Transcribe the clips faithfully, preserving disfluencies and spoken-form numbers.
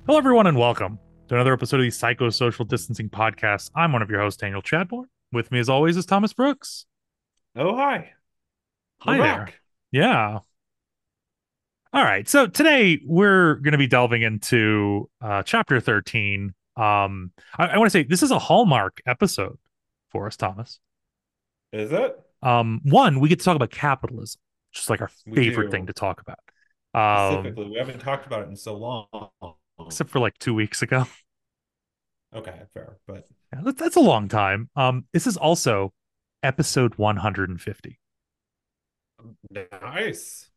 Hello, everyone, and welcome to another episode of the Psychosocial Distancing Podcast. I'm one of your hosts, Daniel Chadbourne. With me, as always, is Thomas Brooks. Oh, hi. We're Hi there. back. Yeah. All right. So today we're going to be delving into uh, chapter thirteen. Um, I, I want to say this is a hallmark episode for us, Thomas. Is it? Um, one, we get to talk about capitalism, just like our We favorite thing do. to talk about. Um, Specifically, we haven't talked about it in so long. except for like two weeks ago. Okay, fair. But Yeah, that, that's a long time. Um, this is also episode one hundred fifty. nice.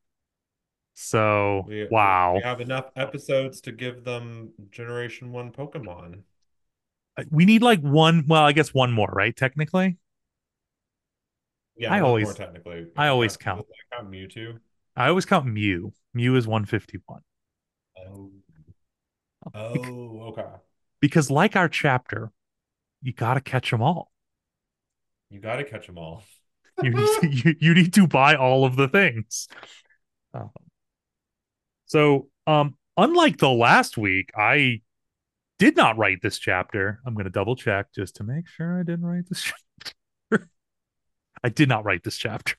So, We we we wow. have enough episodes to give them Generation One Pokemon. We need like one, well, I guess one more, right? Technically. Yeah, I one more always technically. I Is always that does count. that count Mewtwo? I always count Mew. Mew is one fifty-one. Oh. Bec- Oh, okay. Because like our chapter, you got to catch them all. You got to catch them all. You need to, you, you need to buy all of the things. Uh, so, um unlike the last week, I did not write this chapter. I'm going to double check just to make sure I didn't write this chapter. I did not write this chapter.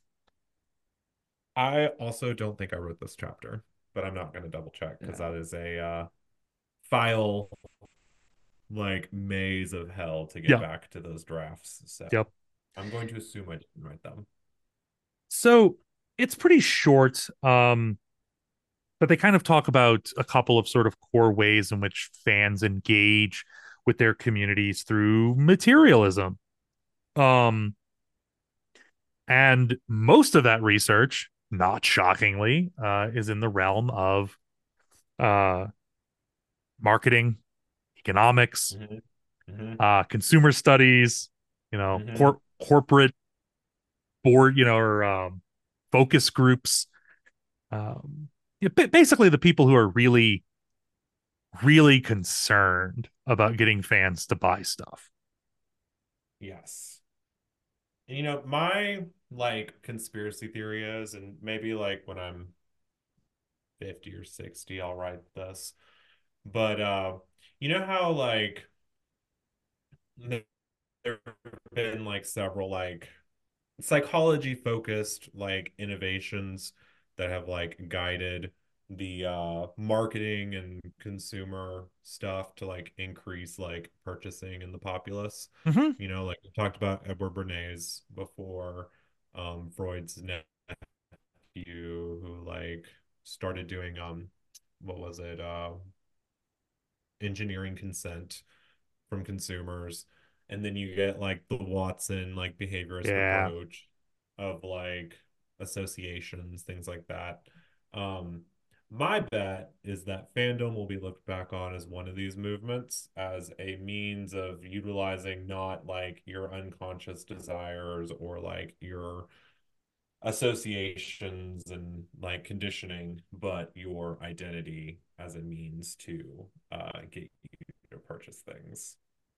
I also don't think I wrote this chapter, but I'm not going to double check because Yeah. that is a uh, file like maze of hell to get Yeah. back to those drafts. So Yep. I'm going to assume I didn't write them. So, it's pretty short. Um but they kind of talk about a couple of sort of core ways in which fans engage with their communities through materialism. Um, and most of that research, not shockingly, uh, is in the realm of uh, marketing, economics, Hmm. Hmm. uh, consumer studies, you know, Hmm. cor- corporate board, you know, or um, focus groups. Um, yeah, basically, the people who are really really concerned about getting fans to buy stuff. Yes. And, you know, my like conspiracy theory is, and maybe like when I'm fifty or sixty, I'll write this. But uh, you know how like there have been like several like psychology focused like innovations that have like guided the uh marketing and consumer stuff to like increase like purchasing in the populace. Mm-hmm. You know, like we talked about Edward Bernays before, um Freud's nephew who like started doing um what was it uh engineering consent from consumers. And then you get like the Watson like behaviorist Yeah. approach of like associations, things like that. Um, my bet is that fandom will be looked back on as one of these movements as a means of utilizing not like your unconscious desires or like your associations and like conditioning, but your identity as a means to uh, get you to purchase things.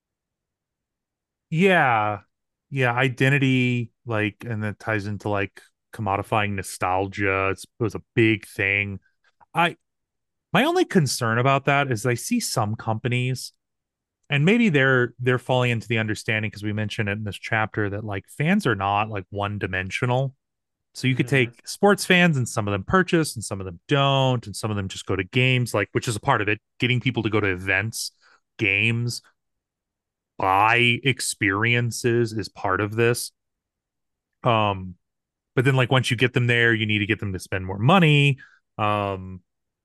Yeah. Yeah. Identity, like, and that ties into like commodifying nostalgia. It's, it was a big thing. I, my only concern about that is I see some companies, and maybe they're they're falling into the understanding because we mentioned it in this chapter that like fans are not like one dimensional. So you could Hmm. take sports fans and some of them purchase and some of them don't, and some of them just go to games, like which is a part of it, getting people to go to events, games, buy experiences is part of this. Um, but then like once you get them there, you need to get them to spend more money. Um,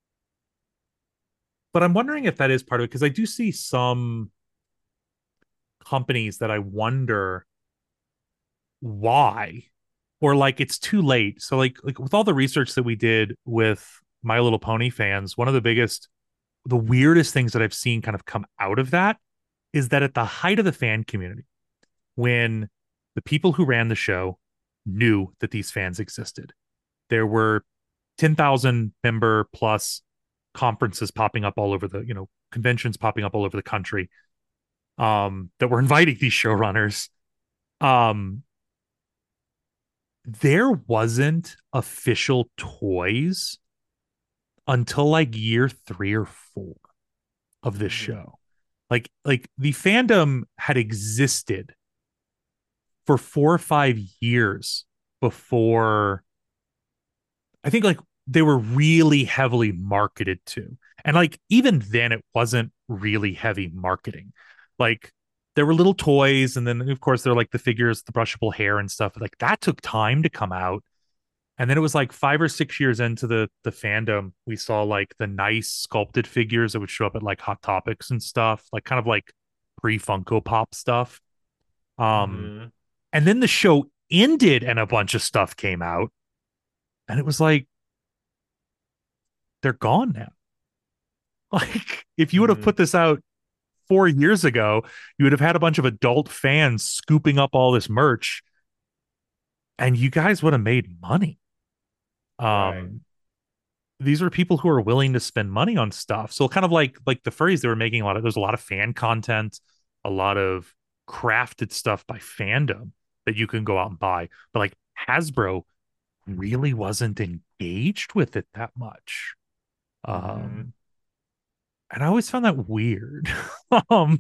but I'm wondering if that is part of it because I do see some companies that I wonder why, or like it's too late. So like like with all the research that we did with My Little Pony fans, one of the biggest, the weirdest things that I've seen kind of come out of that is that at the height of the fan community, when the people who ran the show knew that these fans existed, there were ten thousand member plus conferences popping up all over the, you know, conventions popping up all over the country, um, that were inviting these showrunners. Um, there wasn't official toys until like year three or four. of this Mm. show. Like like the fandom had existed for four or five years before I think like they were really heavily marketed to. And like even then it wasn't really heavy marketing. Like there were little toys and then of course there were like the figures, the brushable hair and stuff. Like that took time to come out. And then it was like five or six years into the the fandom, we saw like the nice sculpted figures that would show up at like Hot Topics and stuff, like kind of like pre Funko Pop stuff. Um, Mm-hmm. and then the show ended and a bunch of stuff came out, and it was like they're gone now. Like if you would have Mm-hmm. put this out four years ago, you would have had a bunch of adult fans scooping up all this merch, and you guys would have made money. Right. Um, these are people who are willing to spend money on stuff. So kind of like like the furries, they were making a lot of there's a lot of fan content, a lot of crafted stuff by fandom that you can go out and buy. But like Hasbro really wasn't engaged with it that much. Mm-hmm. Um, and I always found that weird. um,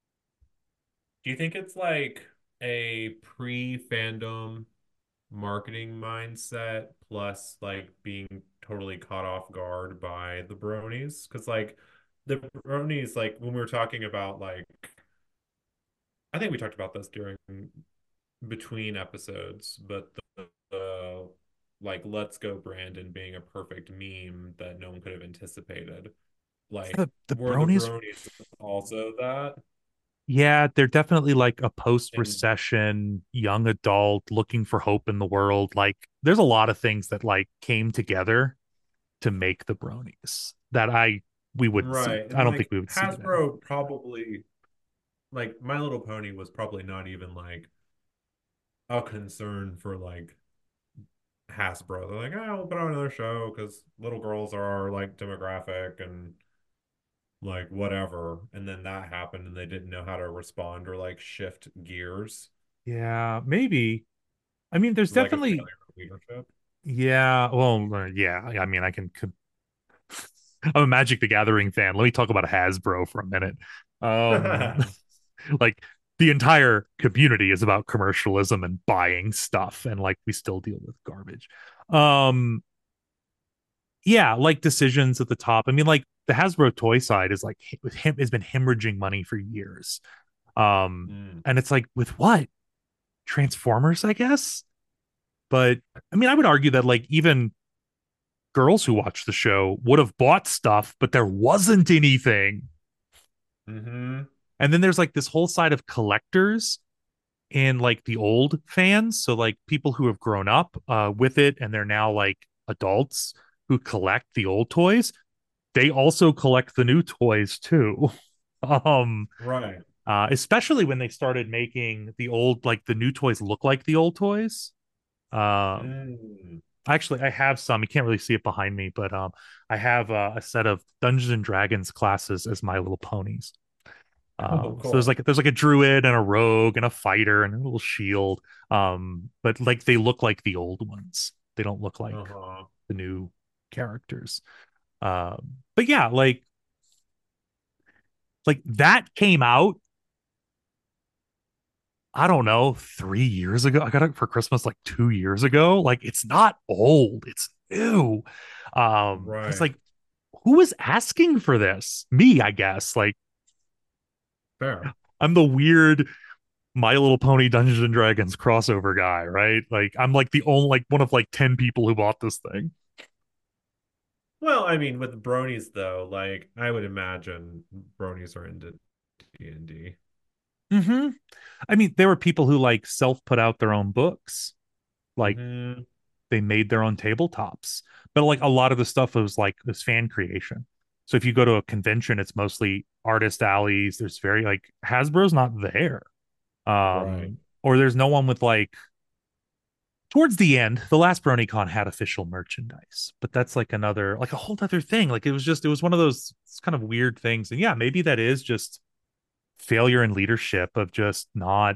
Do you think it's like a pre-fandom marketing mindset plus like being totally caught off guard by the bronies? Because like the bronies, like when we were talking about like I think we talked about this during between episodes, but the, the like Let's Go Brandon being a perfect meme that no one could have anticipated. Like, the the were the bronies, bronies also that? yeah, they're definitely like a And post-recession young adult looking for hope in the world. Like there's a lot of things that like came together to make the bronies that I we wouldn't see. right, I and don't think like we would see today. Hasbro probably like My Little Pony was probably not even like a concern for like Hasbro. They're like, oh, we'll put on another show because little girls are our like demographic and like whatever. And then that happened and they didn't know how to respond or like shift gears. Yeah, maybe. I mean, there's It was like a definitely failure of leadership. yeah. Well, uh, yeah. I mean, I can. can- I'm a Magic the Gathering fan. Let me talk about Hasbro for a minute. Um, like the entire community is about commercialism and buying stuff, and like we still deal with garbage. Um, yeah, like decisions at the top. I mean, like the Hasbro toy side is like with him has been hemorrhaging money for years. Um, Mm. and it's like with what Transformers, I guess. But I mean, I would argue that like even girls who watch the show would have bought stuff, but there wasn't anything. Mm-hmm. And then there's like this whole side of collectors and like the old fans. So like people who have grown up uh, with it and they're now like adults who collect the old toys. They also collect the new toys too. um, Right. uh, especially when they started making the old like the new toys look like the old toys. Um, Mm. Actually, I have some. You can't really see it behind me, but um, I have uh, a set of Dungeons and Dragons classes as My Little Ponies. Oh, Um, so there's cool. like there's like a druid and a rogue and a fighter and a little shield. Um, but like they look like the old ones. They don't look like Uh-huh. the new characters. Um, but yeah, like like that came out. I don't know, three years ago. I got it for Christmas like two years ago. Like it's not old. It's new. Um, and it's Right. like who was asking for this? Me, I guess. Like Fair. I'm the weird My Little Pony Dungeons and Dragons crossover guy, right? Like I'm like the only like one of like ten people who bought this thing. Well, I mean, with bronies though, like I would imagine bronies are into D and D. Mm-hmm. I mean, there were people who like self put out their own books, like Mm-hmm. they made their own tabletops, but like a lot of the stuff was like was fan creation. So if you go to a convention, it's mostly artist alleys. There's very like Hasbro's not there, Right. um, or there's no one with like towards the end, the last BronyCon had official merchandise, but that's like another, like a whole other thing. Like it was just, it was one of those kind of weird things. And yeah, maybe that is just failure in leadership of just not,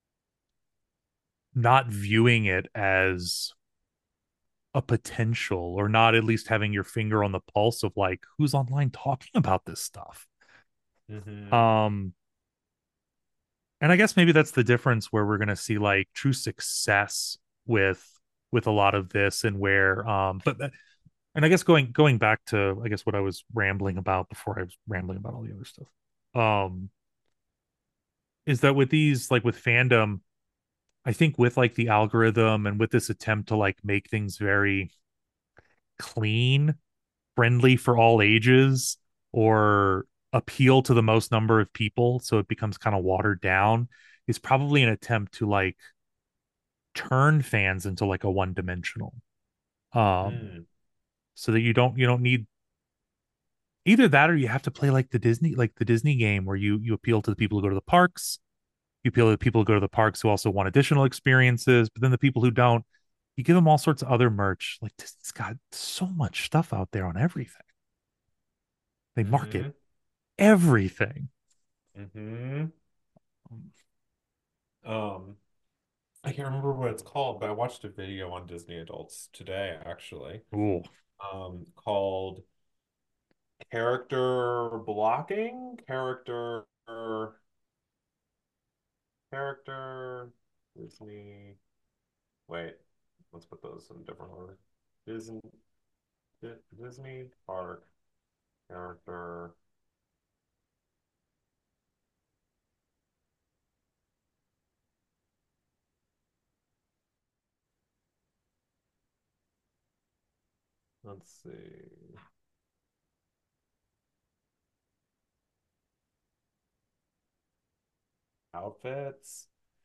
not viewing it as a potential or not at least having your finger on the pulse of like who's online talking about this stuff. Mm-hmm. Um, and I guess maybe that's the difference where we're gonna see like true success with with a lot of this and where um but and I guess going going back to I guess what I was rambling about before I was rambling about all the other stuff. Um is that with these like with fandom, I think with like the algorithm and with this attempt to like make things very clean, friendly for all ages, or appeal to the most number of people so it becomes kind of watered down, is probably an attempt to like turn fans into like a one dimensional. Um Mm. so that you don't you don't need either that or you have to play like the Disney like the Disney game where you you appeal to the people who go to the parks, you appeal to the people who go to the parks who also want additional experiences, but then the people who don't, you give them all sorts of other merch. Like Disney's got so much stuff out there on everything. They market Mm-hmm. everything. Mm-hmm. Um, I can't remember what it's called, but I watched a video on Disney Adults today, actually, Ooh, um, called Character Blocking, Character, Character, Disney. Wait, let's put those in different order. Disney, Disney Park Character. Let's see. Outfits.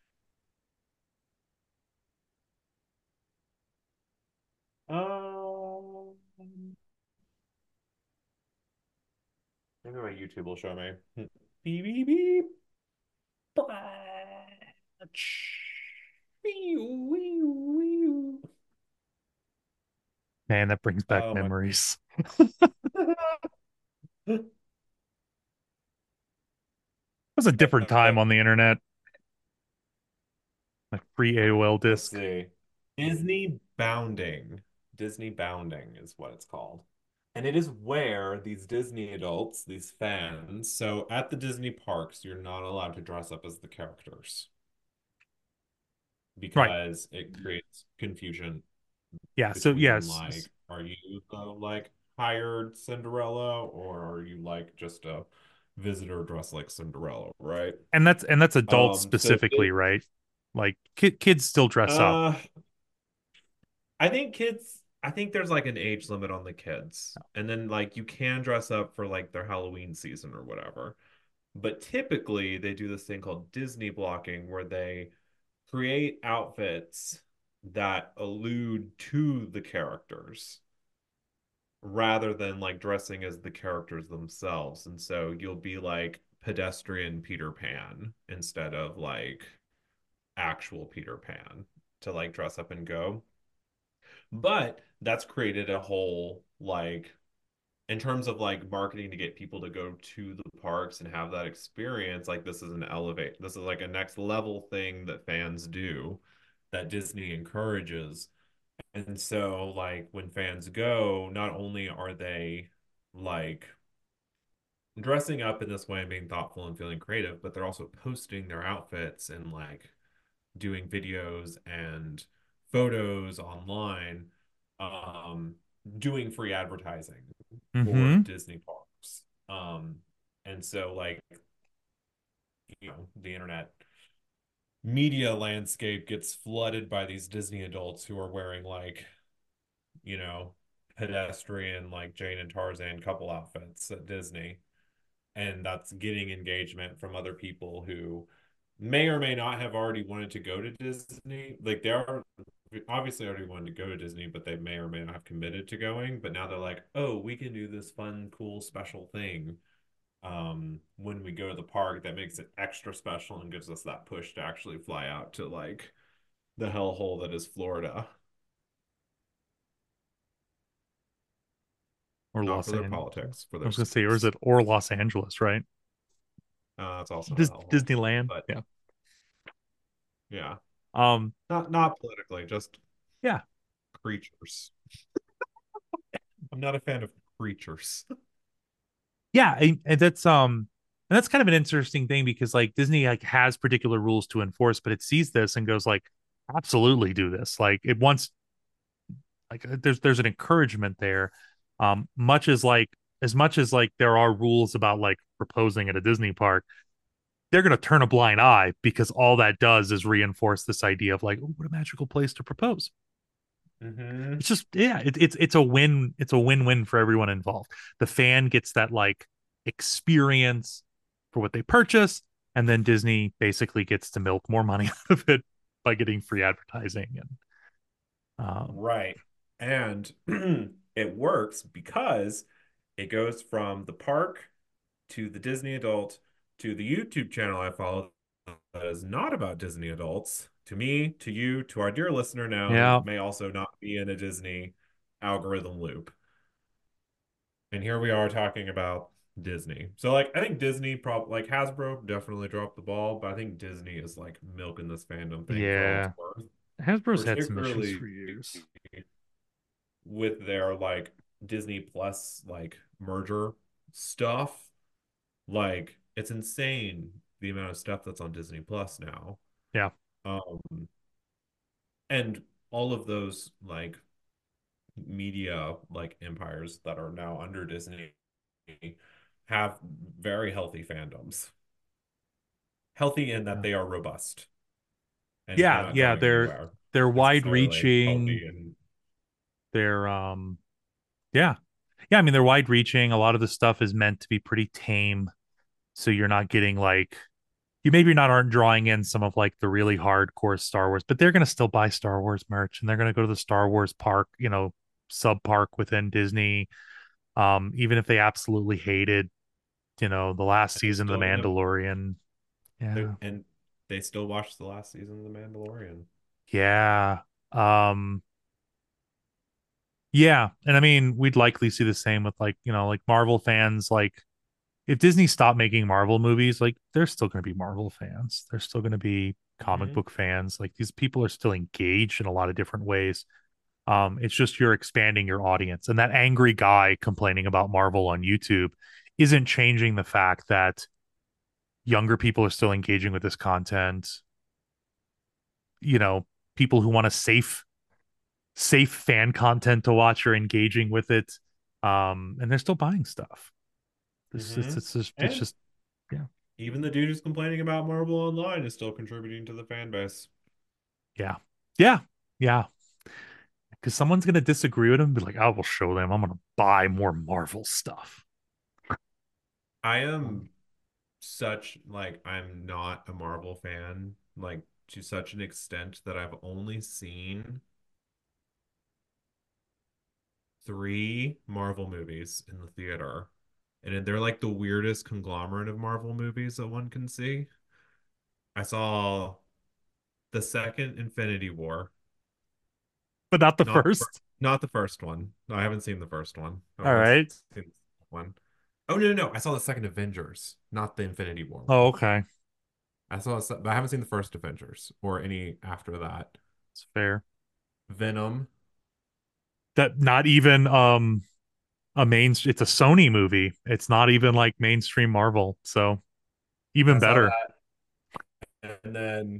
Um, maybe my YouTube will show me. Beep, beep, beep. man, that brings back Oh my. memories. Let's It was a different time on the internet. Like free A O L disc. see. Disney Bounding. Disney Bounding is what it's called. And it is where these Disney adults, these fans, so at the Disney parks, you're not allowed to dress up as the characters Right. because it creates confusion Yeah. So between yes. like, are you the like hired Cinderella or are you like just a visitor dressed like Cinderella, right? And that's and that's adults Um, so specifically, this, right? Like kid, kids still dress up. uh, I think kids, I think there's like an age limit on the kids. And then like you can dress up for like their Halloween season or whatever. But typically they do this thing called Disney blocking where they create outfits that allude to the characters rather than like dressing as the characters themselves. And so you'll be like pedestrian Peter Pan instead of like actual Peter Pan to like dress up and go. But that's created a whole like in terms of like marketing to get people to go to the parks and have that experience, like this is an elevate. This is like a next level thing that fans do that Disney encourages. And so like when fans go, not only are they like dressing up in this way and being thoughtful and feeling creative, but they're also posting their outfits and like doing videos and photos online, um, doing free advertising for Mm-hmm. Disney parks. Um, and so like, you know, the internet media landscape gets flooded by these Disney adults who are wearing like, you know, pedestrian like Jane and Tarzan couple outfits at Disney. And that's getting engagement from other people who may or may not have already wanted to go to Disney. Like they are obviously already wanted to go to Disney, but they may or may not have committed to going. But now they're like, oh, we can do this fun, cool, special thing um, when we go to the park that makes it extra special and gives us that push to actually fly out to like the hellhole that is Florida. Or Not Los for their Angeles. politics, for I their was gonna say, or is skis. it or Los Angeles, right? Uh, it's also a Dis- hellhole. Disneyland. But Yeah. yeah, Um. not not politically, just Yeah. creatures. I'm not a fan of creatures. Yeah. I, and that's um. And that's kind of an interesting thing because like Disney like has particular rules to enforce, but it sees this and goes like, absolutely do this. Like it wants like uh, there's there's an encouragement there. Um, much as like as much as like there are rules about like proposing at a Disney park, they're gonna turn a blind eye because all that does is reinforce this idea of like, oh, what a magical place to propose. Mm-hmm. It's just yeah, it, it's it's a win. It's a win-win for everyone involved. The fan gets that like experience for what they purchase, and then Disney basically gets to milk more money out of it by getting free advertising and um, Right. And it works because it goes from the park to the Disney adult to the YouTube channel I follow that is not about Disney adults, to me, to you, to our dear listener now who yeah, may also not be in a Disney algorithm loop. And here we are talking about Disney. So like I think Disney probably like Hasbro definitely dropped the ball, but I think Disney is like milking this fandom thing for all it's yeah. worth, Hasbro's had some issues particularly for years. with their like Disney Plus like merger stuff. Like it's insane the amount of stuff that's on Disney Plus now. Yeah, Um, and all of those like media like empires that are now under Disney have very healthy fandoms. Healthy in that yeah, they are robust and yeah, cannot yeah. go They're anywhere they're wide necessarily. reaching. Healthy and They're um yeah. Yeah, I mean they're wide reaching. A lot of the stuff is meant to be pretty tame. So you're not getting like you maybe not aren't drawing in some of like the really hardcore Star Wars, but they're gonna still buy Star Wars merch and they're gonna go to the Star Wars park, you know, sub park within Disney. Um, even if they absolutely hated, you know, the last and they're season of still The gonna Mandalorian. they Yeah. and they still watch the last season of The Mandalorian. Yeah. Um, yeah. And I mean, we'd likely see the same with like, you know, like Marvel fans, like if Disney stopped making Marvel movies, like they're still going to be Marvel fans. They're still going to be comic Hmm. book fans. Like these people are still engaged in a lot of different ways. Um, it's just you're expanding your audience, and that angry guy complaining about Marvel on YouTube isn't changing the fact that younger people are still engaging with this content. You know, people who want a safe, safe fan content to watch are engaging with it, um, and they're still buying stuff. This it's Hmm. it's just it's And just yeah. even the dude who's complaining about Marvel Online is still contributing to the fan base. Yeah. Yeah. Yeah. Because someone's gonna disagree with him, be like, I will show them. I'm gonna buy more Marvel stuff. I Um, am such like I'm not a Marvel fan, like to such an extent that I've only seen three Marvel movies in the theater. And they're like the weirdest conglomerate of Marvel movies that one can see. I saw the second Infinity War, but not the not the fir- first. not the first one. No, I haven't seen the first one. I've All only seen right. the second one. Oh no, no, no. I saw the second Avengers, not the Infinity War Oh, one. okay. I saw, but I haven't seen the first Avengers or any after that. It's fair. Venom. That not even um a main it's a Sony movie. It's not even like mainstream Marvel. So even I saw better. that, and then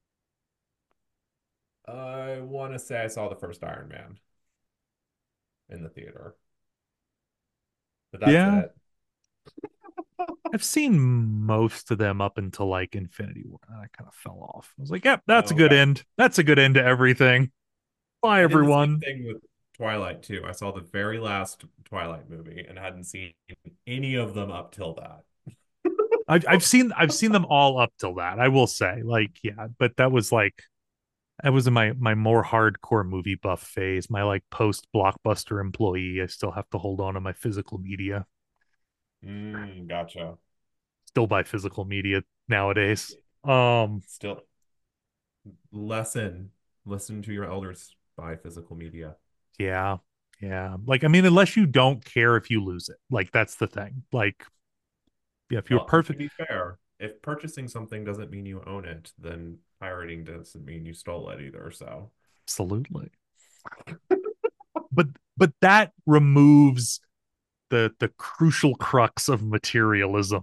I want to say I saw the first Iron Man in the theater, but that's Yeah. it. I've seen most of them up until like Infinity War. And I kind of fell off. I was like, yep, that's a Oh, good okay. end. That's a good end to everything. Bye I did the same everyone. thing with Twilight too. I saw the very last Twilight movie and hadn't seen any of them up till that. I've I've seen I've seen them all up till that. I will say, like, yeah, but that was like that was in my my more hardcore movie buff phase. My like post blockbuster employee. I still have to hold on to my physical media. Mm, gotcha. Still buy physical media nowadays. Um, Still, lesson, listen to your elders, buy physical media. yeah, yeah. Like, I mean, unless you don't care if you lose it, like that's the thing. Like, yeah, if you're Well, and to perfect, be fair, if purchasing something doesn't mean you own it, then pirating doesn't mean you stole it either. So, absolutely. But but that removes the the crucial crux of materialism.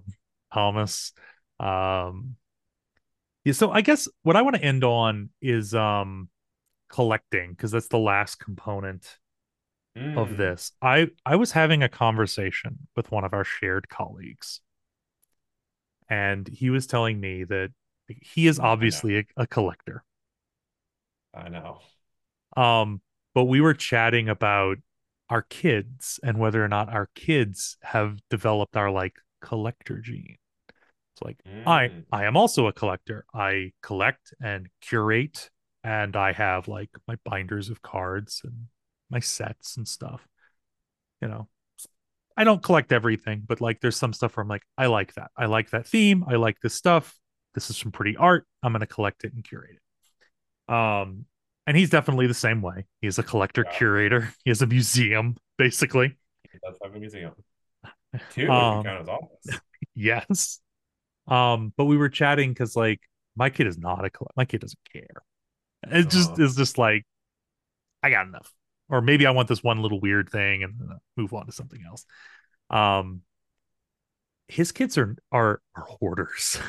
Thomas. Um, yeah, so I guess what I want to end on is um collecting because that's the last component of Mm, this. I I was having a conversation with one of our shared colleagues, and he was telling me that he is I know. obviously a, a collector. I know. Um, but we were chatting about our kids and whether or not our kids have developed our like collector gene. It's like I Mm, I am also a collector. I collect and curate, and I have like my binders of cards and my sets and stuff. You know, I don't collect everything, but like there's some stuff where I'm like, I like that. I like that theme. I like this stuff. This is some pretty art. I'm gonna collect it and curate it. Um, and he's definitely the same way. He's a collector yeah, curator. He has a museum, basically. he does have a museum. Two, if you Um, count his office. yes. Um, but we were chatting because like my kid is not a collector. My kid doesn't care. It just Uh, is just like I got enough. Or maybe I want this one little weird thing and uh, move on to something else. Um, his kids are are, are hoarders.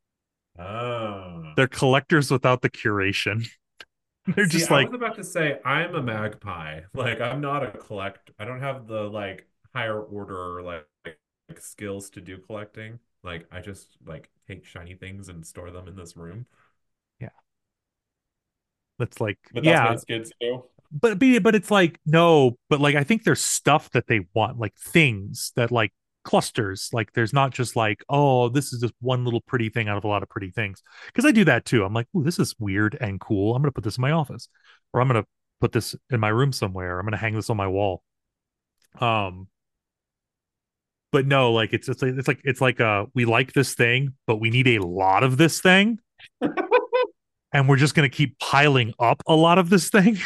oh. They're collectors without the curation. They're See, just I like, was about to say I'm a magpie. Like I'm not a collect. I don't have the like higher order like, like skills to do collecting. Like I just like take shiny things and store them in this room. yeah, that's like, But that's what yeah, his kids do. but but it's like no, but like I think there's stuff that they want, like things that like clusters. Like there's not just like, oh, this is just one little pretty thing out of a lot of pretty things. Because I do that too. I'm like, oh, this is weird and cool. I'm gonna put this in my office, or I'm gonna put this in my room somewhere. I'm gonna hang this on my wall. Um, but no, like it's it's like it's like it's like uh we like this thing, but we need a lot of this thing, and we're just gonna keep piling up a lot of this thing.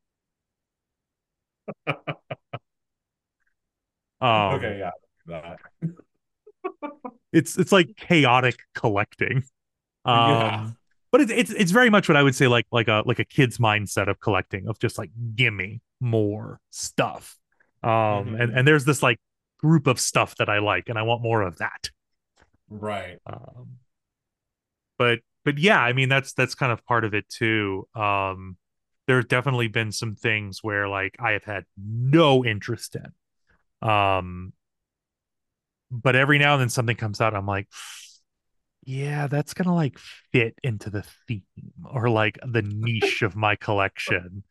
um, Okay, yeah, that. it's it's like chaotic collecting. Yeah. Um, but it's it's it's very much what I would say like like a like a kid's mindset of collecting of just like gimme more stuff. Um, and Hmm. and there's this like group of stuff that I like, and I want more of that. Right. Um, but but yeah, I mean that's that's kind of part of it too. Um, there's definitely been some things where like I have had no interest in. Um, but every now and then something comes out, I'm like, yeah, that's gonna like fit into the theme or like the niche of my collection.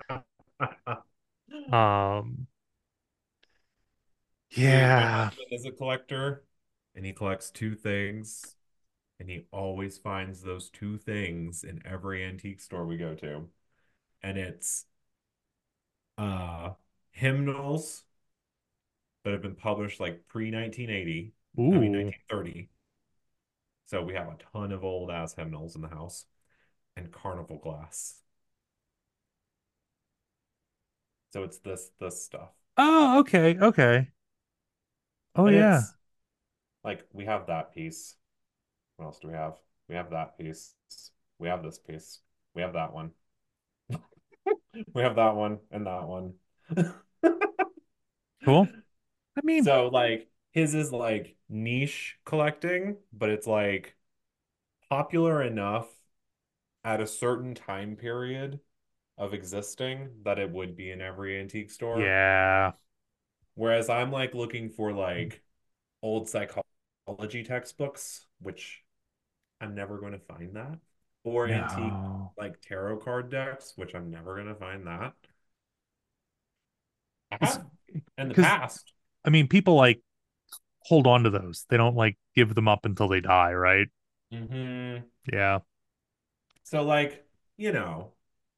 Um, See, my yeah, husband is a collector and he collects two things and he always finds those two things in every antique store we go to. And it's uh hymnals that have been published like pre nineteen eighty, I mean ooh, nineteen thirty. So we have a ton of old ass hymnals in the house and carnival glass. So it's this this stuff. oh, okay, okay, oh And yeah, it's like we have that piece. What else do we have? We have that piece. We have this piece. We have that one. We have that one and that one. cool. I mean, So like his is like niche collecting, but it's like popular enough at a certain time period of existing that it would be in every antique store. yeah, Whereas I'm like looking for like old psychology textbooks, which I'm never going to find that, or antique no, like tarot card decks, which I'm never going to find that. I because have in the because past. I mean, people like hold on to those. They don't like give them up until they die, right? Hmm. Yeah. So like, you know,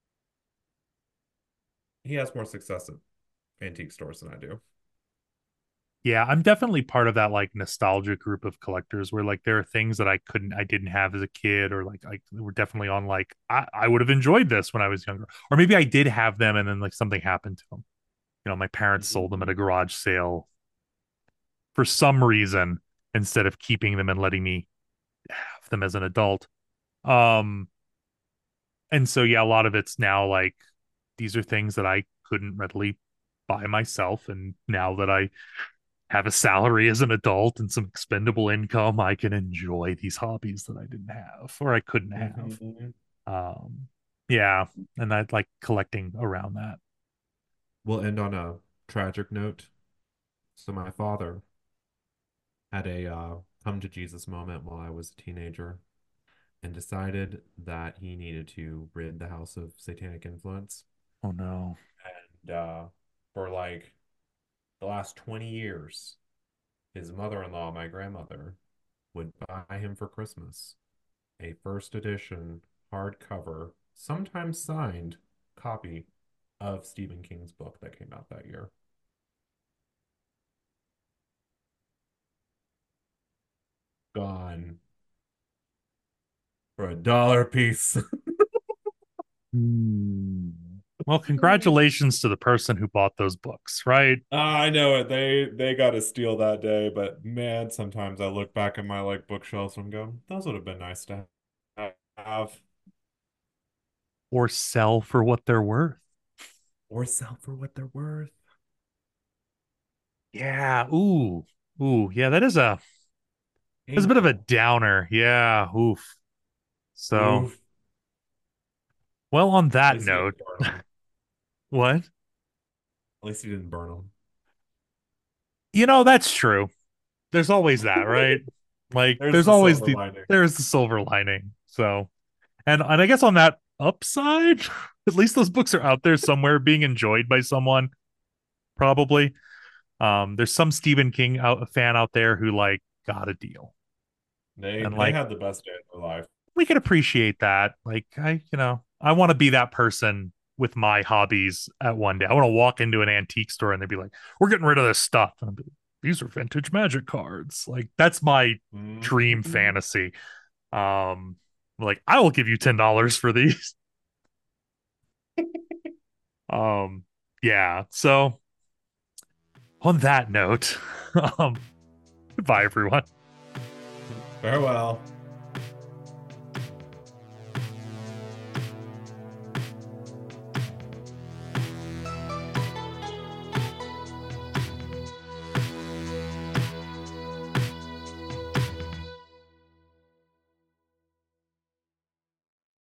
he has more success at antique stores than I do. Yeah, I'm definitely part of that like nostalgia group of collectors where like there are things that I couldn't I didn't have as a kid or like I were definitely on like I, I would have enjoyed this when I was younger. Or maybe I did have them and then like something happened to them. You know, my parents sold them at a Mhm. garage sale for some reason instead of keeping them and letting me have them as an adult. Um and so yeah, a lot of it's now like these are things that I couldn't readily buy myself and now that I have a salary as an adult and some expendable income, I can enjoy these hobbies that I didn't have or I couldn't have. Mhm. Um, yeah, and I like collecting around that. We'll end on a tragic note. So my father had a uh, come to Jesus moment while I was a teenager and decided that he needed to rid the house of satanic influence. Oh no. And uh, for like the last twenty years, his mother-in-law, my grandmother, would buy him for Christmas a first edition hardcover, sometimes signed copy of Stephen King's book that came out that year. Gone for a dollar piece. Hmm. Well, congratulations to the person who bought those books, right? I know it. They they got a steal that day, but man, sometimes I look back at my like bookshelves and go, those would have been nice to have Or sell for what they're worth. or sell for what they're worth. Yeah. Ooh. Ooh. Yeah, that is a that's a bit of a Painful. downer. Yeah. Oof. So, Oof. well, on At that least he note, didn't burn them. what? At least he didn't burn them. You know, that's true. There's always that, right? Like There's there's the always silver the lining. there's the silver lining. So, and and I guess on that upside, at least those books are out there somewhere being enjoyed by someone, probably. Um, there's some Stephen King out a fan out there who like got a deal. They And they like had the best day of their life. we can appreciate that. Like I, you know, I want to be that person with my hobbies at one day. I want to walk into an antique store and they'd be like, "We're getting rid of this stuff." And I'd be like, "These are vintage Magic cards." Like that's my dream Mhm. fantasy. Um, like I will give you ten dollars for these. Um, yeah. So on that note, um, goodbye everyone. Farewell.